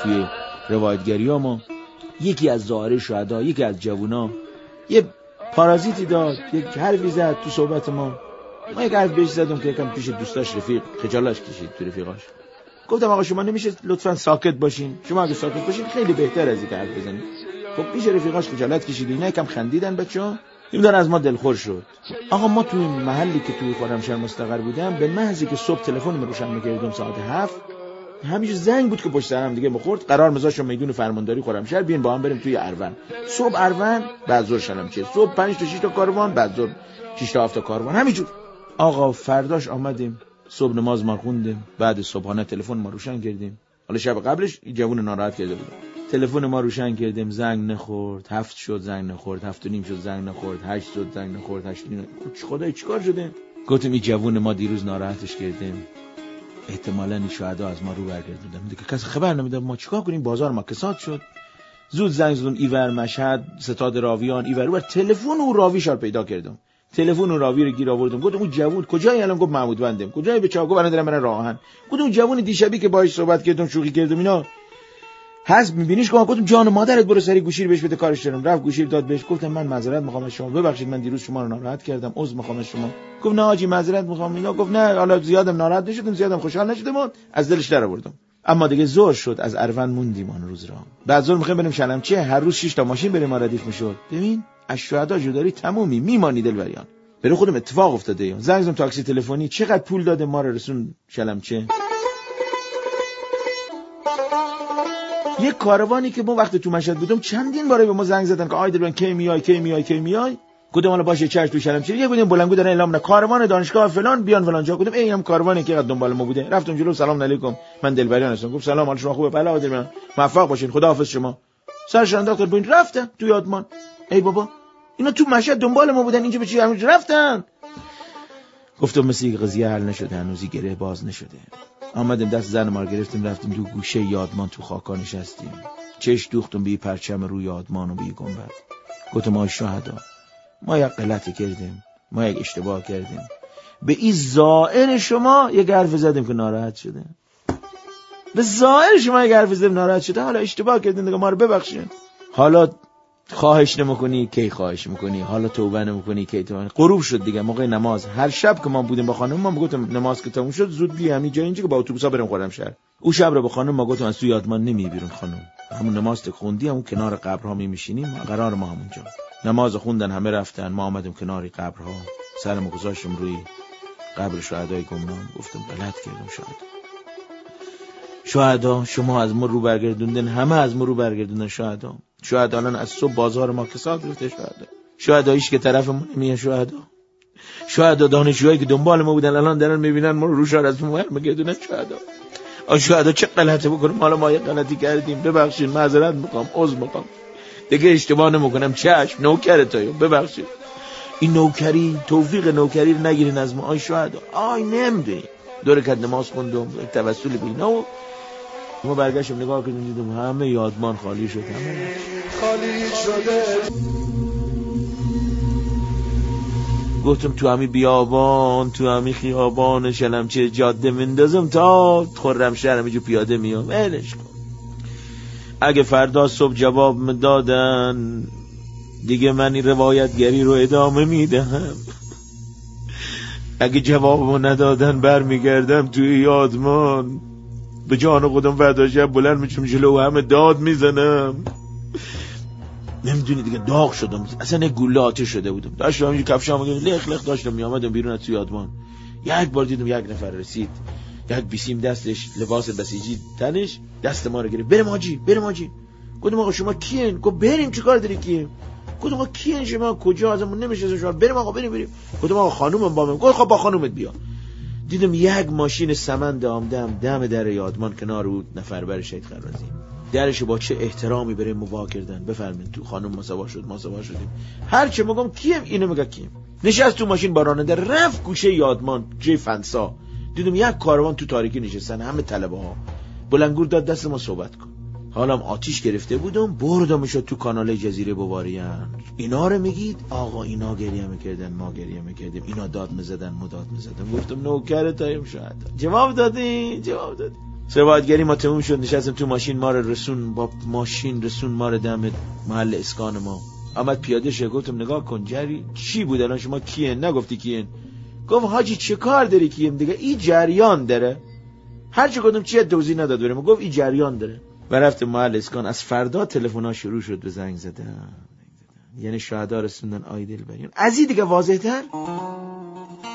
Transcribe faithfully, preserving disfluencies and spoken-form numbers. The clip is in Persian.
توی روایتگری ها ما یکی از ظاهر شهدا، یکی از جوونا یه پارازیتی داد، یک حرفی زد تو صحبت ما. ما یک حرف بهش زدم که یکم پیش دوستاش رفیق خجالش کشید تو رفیقاش. گفتم آقا شما نمیشه لطفاً ساکت باشین؟ شما اگه ساکت باشین خیلی بهتر از اینکه حرف بزنید. خب پیش رفیقاش خجالت کشید. اینا یکم خندیدن بچه‌ها. این از ما دلخور شد. آقا ما توی محلی که توی خرمشهر مستقر بودم به محضی که صبح تلفن رو روشن می‌کردم ساعت هفت همیشه زنگ بود که پشت سرم دیگه می‌خورد. قرار می‌ذاشتم میدون فرمانداری خرمشهر بیان با هم بریم توی اروان. صبح اروان، بعد ظهر شلمچه. صبح پنج تا شش تا کاروان، بعد ظهر شش تا هفت تا کاروان. همینجور. آقا فرداش آمدیم، صبح نماز ما خوندیم، بعد صبحانه تلفن ما روشن کردیم. حالا شب قبلش جوون ناراحت کرده بود. تلفن ما روشن کردیم، زنگ نخورد. هفت شد زنگ نخورد، هفت و نیم شد زنگ نخورد، هشت شد زنگ نخورد، هشت و نیم. خدای چیکار شده؟ گفتم این جوون ما دیروز ناراحتش کردیم. احتمالاً این شهدا از ما رو برگردوندن. دیگه کسی خبر نمیده. ما چیکار کنیم؟ بازار ما کساد شد. زود زنگ زدم ایور مشهد، ستاد راویان، ایور و تلفن و راویش رو پیدا کردم. تلفن و راوی رو گیر آوردم. گفتم اون جوون کجایی الان؟ گفت محمود بندم. کجای بچه‌ها؟ گفت الان دارم من راه آهن. گفتم اون جوون دیشبی که باهاش صحبت کردم شوخی کردم اینا هست میبینیش؟ گفتم جان مادرت برو سری گوشی رو بهش بده کارش دارم. رفت گوشی رو داد بهش. گفتم من معذرت میخوام از شما، ببخشید من دیروز شما رو ناراحت کردم، عذر میخوام از شما. گفت نه حاجی معذرت میخوام اینا. گفت نه حالا زیادم ناراحت نشدم، زیادم خوشحال نشدم، از دلش در آوردم. اما دیگه ظهر شد، از اروان موندیم اون روز را. بعد ظهر میخوایم بریم شلمچه، هر روز شش تا ماشین بریم ما ردیف میشد. ببین از شهدا جداری تمومی میمانی دلبریان. برای خودم اتفاق افتاده. زنگ زدم تاکسی تلفنی، چقدر پول داده ما رو رسون شلمچه. یک کاروانی که ما وقت تو مشهد بودم چندین باره به ما زنگ زدن که آی دلبران کی میای کی میای کی میای. گفتم حالا باشه چش تو شلمچه. یه بودیم بلندگو دارن اعلام نه کاروان دانشگاه فلان بیان فلان جا. گفتم ای هم کاروانی که قد دنبال ما بوده. رفتم جلو سلام علیکم من دلبریان هستم. گفت سلام حال شما خوبه؟ بله آقا دلبران موفق باشین خداحافظ شما. سرش انداخت ببین رفتن تو یادمان. ای بابا اینا تو مشهد دنبال ما بودن اینجا به چی همون رفتن؟ گفتم مثل این قضیه حل نشده، هنوزی گره باز نشده. آمدیم دست زن ما رو گرفتیم رفتیم تو گوشه یادمان تو خاکا نشستیم. چش دوختم به پرچم روی یادمان و به گنبد. گفتم ما شهدا ما یک غلطی کردیم، ما یک اشتباه کردیم. به این ظاهر شما یک حرف زدیم که ناراحت شده. به ظاهر شما یک حرف زدیم ناراحت شده. حالا اشتباه کردین دیگه ما رو ببخشید. حالا خواهش نمیکنی کی خواهش میکنی، حالا توبه نمیکنی کی توبه. غروب شد دیگه موقع نماز. هر شب که ما بودیم با خانم ما میگفتم نماز که تموم شد زود بیا همین جا اینجا که با اتوبوسا بریم خرمشهر. اون شب رو با خانم ما گفتم از تو یادمان نمیبیرون خانم. همون نماز که خوندی همون کنار قبرها میشینیم، قرار ما همونجا. نماز خوندن همه رفتن، ما آمدیم کنار قبرها، سرمو گذاشتم روی قبر شهدای گمنام. گفتم غلط کردم شهدا. شهدا شما از ما رو برگردوندن، همه از ما رو برگردوندن شهدا. شهدا الان از صبح بازار ما کساد رفته شهدا. شهدا هیچ که طرفمون نمیاد شهدا. شهدا دانشجوهایی که دنبال ما بودن الان دارن میبینن ما رو روشار از ما برمیگردونن شهدا. آ شهدا چه غلطی بکنیم؟ حالا ما یه غلطی کردیم ببخشید، معذرت میخوام، عذر میخوام، دیگه اشتباه نمیکنم، چشم نوکرتم ببخشید. این نوکری توفیق نوکری رو نگیرین از ما آی شهدا. آی نمیدونی دور کد نماز خوندم توسل به اینا و ما برگشتم نگاه کردیم دیدم همه یادمان خالی شد، همه خالی شده. گفتم تو همین بیابان تو همین خیابان شلمچه جاده مندازم تا خرمشهر همینجا پیاده میام. ولش کن. اگه فردا صبح جواب میدادن دیگه من این روایتگری رو ادامه میدهم. اگه جوابمو ندادن برمیگردم توی یادمان، به جان خودم فردا شب بلند میشم جلو همه داد میزنم. نمیدونی دیگه داغ شدم، اصلا گوله آتش شده بودم. داشتم همینجور کفشامو لخ لخ داشتم میامدم بیرون از توی یادمان. یک بار دیدم یک نفر رسید، یک بیسیم دستش، لباس بسیجی تنش، دست ما رو گرفت. بریم حاجی بریم حاجی. گفتم آقا شما کیین؟ گفت بریم چیکار داری کیه؟ گفتم آقا کیین شما؟ کجا؟ ازمون نمیشه شما. بریم آقا بریم بریم. گفتم آقا خانومم با من. گفت خب با خانومت بیا. دیدم یک ماشین سمند آمدم دم در یادمان کنار بود، نفر بر شهید خرازی. درشو با چه احترامی بریم موا کردن. بفرمایید تو خانم ما سوا شد، ما سوا شدیم. هر چه میگم کیم اینو میگه کیم. نشست تو ماشین با راننده رفت گوشه یادمان جای فنسا. دیدم یک کاروان تو تاریکی نشستن، همه طلبه ها. بلنگور داد دست ما صحبت کن. حالم آتیش گرفته بودم، بردمشو تو کانال جزیره بواریان. اینا رو میگید؟ آقا اینا گریه میکردن، ما گریه میکردیم. اینا داد میزدن، ما داد میزدن. گفتم نوکر تایم شاید. جواب دادی؟ جواب دادی. سوادگری ما تموم شد، نشستم تو ماشین، ما رو رسون با ماشین رسون ما رو دم محل اسکان ما. آمد پیاده شه، گفتم نگاه کن جری چی بود الان شما کیه؟ نگفتی کیه؟ گفت حاجی چه کار داری کیم دیگه، این جریان داره. هر چی گفتم چیه توضیح نداد بریم، گفت این جریان داره. و رفتم محل اسکان. از فردا تلفن‌ها شروع شد به زنگ زدن، یعنی شهدا رسوندن آیدل بریم. از این دیگه واضح تر